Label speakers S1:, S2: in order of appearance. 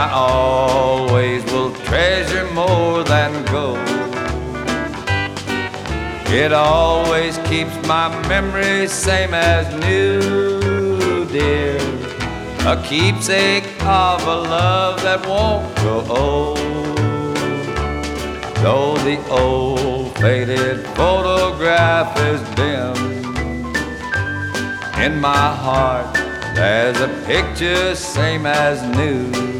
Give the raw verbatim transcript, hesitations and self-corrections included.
S1: I always will treasure more than gold. It always keeps my memory same as new, dear, a keepsake of a love that won't grow old. Though the old faded photograph is dim, in my heart there's a picture same as new.